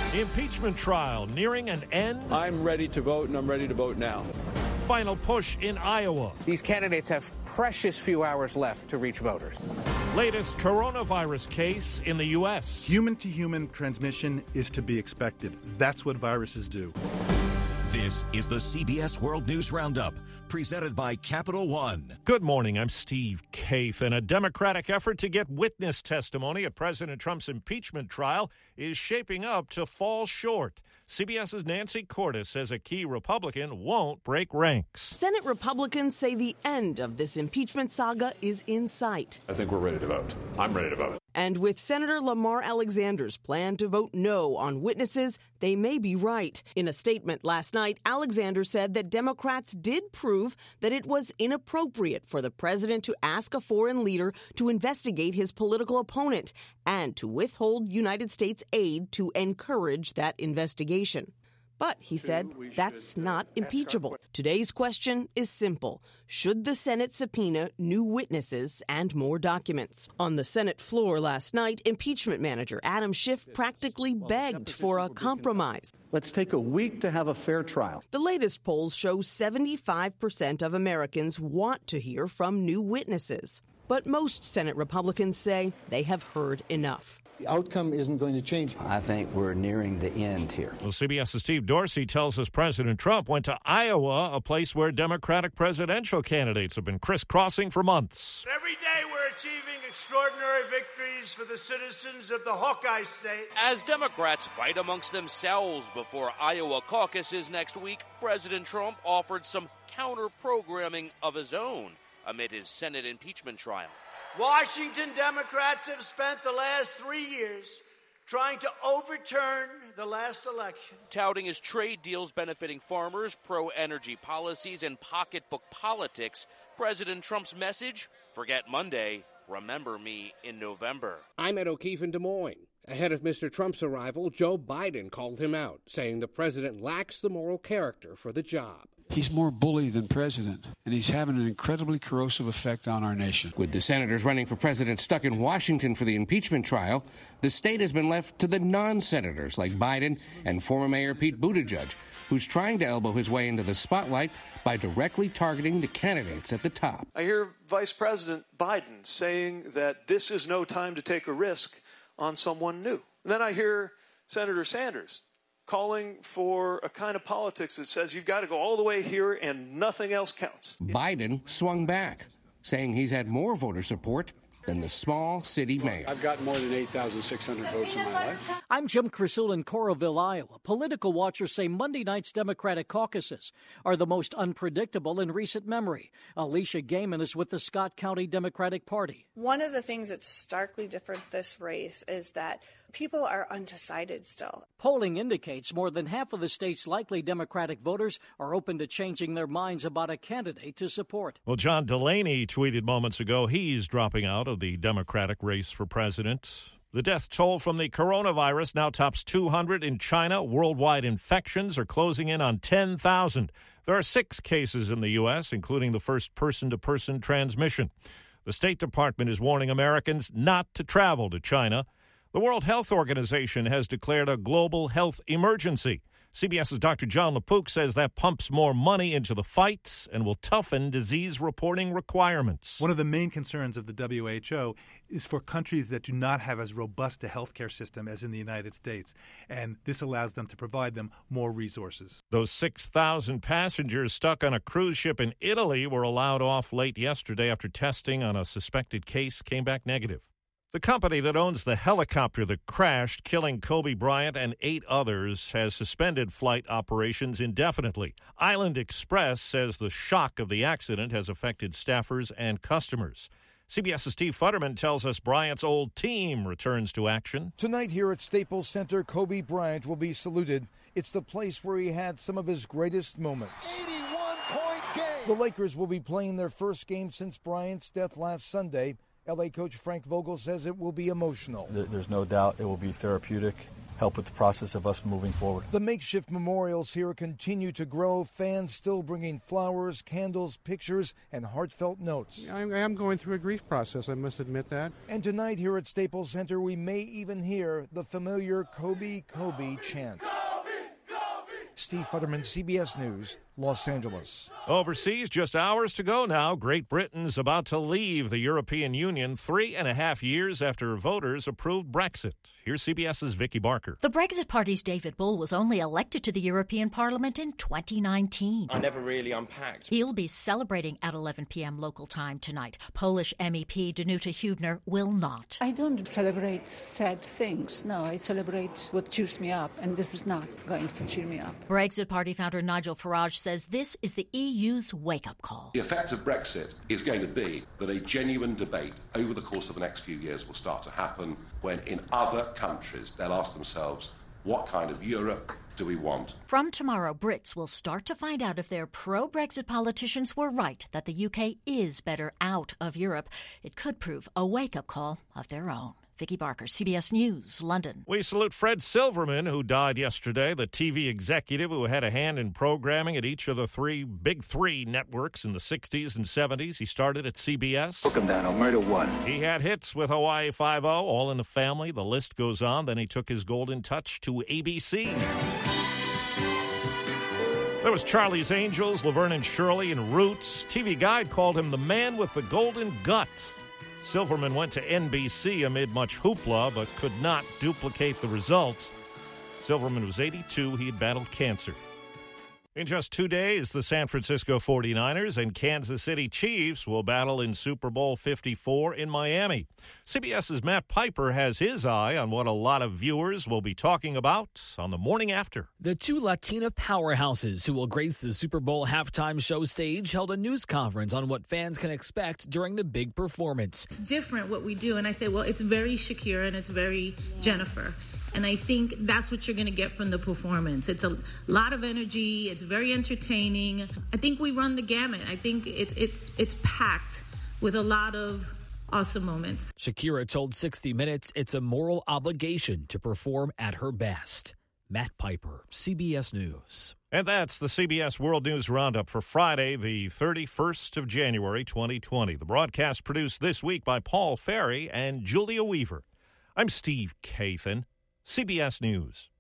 The impeachment trial nearing an end. I'm ready to vote, and I'm ready to vote now. Final push in Iowa. These candidates have precious few hours left to reach voters. Latest coronavirus case in the U.S. Human-to-human transmission is to be expected. That's what viruses do. This is the CBS World News Roundup, presented by Capital One. Good morning, I'm Steve Kaith, and a Democratic effort to get witness testimony at President Trump's impeachment trial is shaping up to fall short. CBS's Nancy Cordes says a key Republican won't break ranks. Senate Republicans say the end of this impeachment saga is in sight. I think we're ready to vote. I'm ready to vote. And with Senator Lamar Alexander's plan to vote no on witnesses, they may be right. In a statement last night, Alexander said that Democrats did prove that it was inappropriate for the president to ask a foreign leader to investigate his political opponent and to withhold United States aid to encourage that investigation. But, he said, that's not impeachable. Today's question is simple. Should the Senate subpoena new witnesses and more documents? On the Senate floor last night, impeachment manager Adam Schiff practically begged for a compromise. Let's take a week to have a fair trial. The latest polls show 75% of Americans want to hear from new witnesses. But most Senate Republicans say they have heard enough. The outcome isn't going to change. I think we're nearing the end here. Well, CBS's Steve Dorsey tells us President Trump went to Iowa, a place where Democratic presidential candidates have been crisscrossing for months. Every day we're achieving extraordinary victories for the citizens of the Hawkeye State. As Democrats fight amongst themselves before Iowa caucuses next week, President Trump offered some counter-programming of his own amid his Senate impeachment trial. Washington Democrats have spent the last 3 years trying to overturn the last election. Touting his trade deals benefiting farmers, pro-energy policies, and pocketbook politics, President Trump's message, forget Monday, remember me in November. I'm Ed O'Keefe in Des Moines. Ahead of Mr. Trump's arrival, Joe Biden called him out, saying the president lacks the moral character for the job. He's more bully than president, and he's having an incredibly corrosive effect on our nation. With the senators running for president stuck in Washington for the impeachment trial, the state has been left to the non-senators like Biden and former Mayor Pete Buttigieg, who's trying to elbow his way into the spotlight by directly targeting the candidates at the top. I hear Vice President Biden saying that this is no time to take a risk on someone new. And then I hear Senator Sanders calling for a kind of politics that says you've got to go all the way here and nothing else counts. Biden swung back, saying he's had more voter support than the small city mayor. I've got more than 8,600 votes in my life. I'm Jim Crusil in Coralville, Iowa. Political watchers say Monday night's Democratic caucuses are the most unpredictable in recent memory. Alicia Gaiman is with the Scott County Democratic Party. One of the things that's starkly different this race is that people are undecided still. Polling indicates more than half of the state's likely Democratic voters are open to changing their minds about a candidate to support. Well, John Delaney tweeted moments ago he's dropping out of the Democratic race for president. The death toll from the coronavirus now tops 200 in China. Worldwide infections are closing in on 10,000. There are 6 cases in the U.S., including the first person-to-person transmission. The State Department is warning Americans not to travel to China. The World Health Organization has declared a global health emergency. CBS's Dr. John LaPook says that pumps more money into the fight and will toughen disease reporting requirements. One of the main concerns of the WHO is for countries that do not have as robust a healthcare system as in the United States, and this allows them to provide them more resources. Those 6,000 passengers stuck on a cruise ship in Italy were allowed off late yesterday after testing on a suspected case came back negative. The company that owns the helicopter that crashed, killing Kobe Bryant and 8 others, has suspended flight operations indefinitely. Island Express says the shock of the accident has affected staffers and customers. CBS's Steve Futterman tells us Bryant's old team returns to action. Tonight here at Staples Center, Kobe Bryant will be saluted. It's the place where he had some of his greatest moments. 81-point game. The Lakers will be playing their first game since Bryant's death last Sunday. L.A. coach Frank Vogel says it will be emotional. There's no doubt it will be therapeutic help with the process of us moving forward. The makeshift memorials here continue to grow, fans still bringing flowers, candles, pictures, and heartfelt notes. I am going through a grief process, I must admit that. And tonight here at Staples Center, we may even hear the familiar Kobe, Kobe chant. Steve Futterman, CBS News, Los Angeles. Overseas, just hours to go now. Great Britain's about to leave the European Union 3.5 years after voters approved Brexit. Here's CBS's Vicky Barker. The Brexit Party's David Bull was only elected to the European Parliament in 2019. I never really unpacked. He'll be celebrating at 11 p.m. local time tonight. Polish MEP Danuta Hübner will not. I don't celebrate sad things. No, I celebrate what cheers me up, and this is not going to cheer me up. Brexit Party founder Nigel Farage says this is the EU's wake-up call. The effect of Brexit is going to be that a genuine debate over the course of the next few years will start to happen when in other countries they'll ask themselves, what kind of Europe do we want? From tomorrow, Brits will start to find out if their pro-Brexit politicians were right that the UK is better out of Europe. It could prove a wake-up call of their own. Vicky Barker, CBS News, London. We salute Fred Silverman, who died yesterday, the TV executive who had a hand in programming at each of the big three networks in the 60s and 70s. He started at CBS. Took him down on Murder One. He had hits with Hawaii Five-0, All in the Family. The list goes on. Then he took his golden touch to ABC. There was Charlie's Angels, Laverne and Shirley, and Roots. TV Guide called him the man with the golden gut. Silverman went to NBC amid much hoopla, but could not duplicate the results. Silverman was 82. He had battled cancer. In just 2 days, the San Francisco 49ers and Kansas City Chiefs will battle in Super Bowl 54 in Miami. CBS's Matt Piper has his eye on what a lot of viewers will be talking about on the morning after. The two Latina powerhouses who will grace the Super Bowl halftime show stage held a news conference on what fans can expect during the big performance. It's different what we do, and I said, well, it's very Shakira and it's very Jennifer. And I think that's what you're going to get from the performance. It's a lot of energy. It's very entertaining. I think we run the gamut. I think it's packed with a lot of awesome moments. Shakira told 60 Minutes it's a moral obligation to perform at her best. Matt Piper, CBS News. And that's the CBS World News Roundup for Friday, the 31st of January, 2020. The broadcast produced this week by Paul Ferry and Julia Weaver. I'm Steve Kathan. CBS News.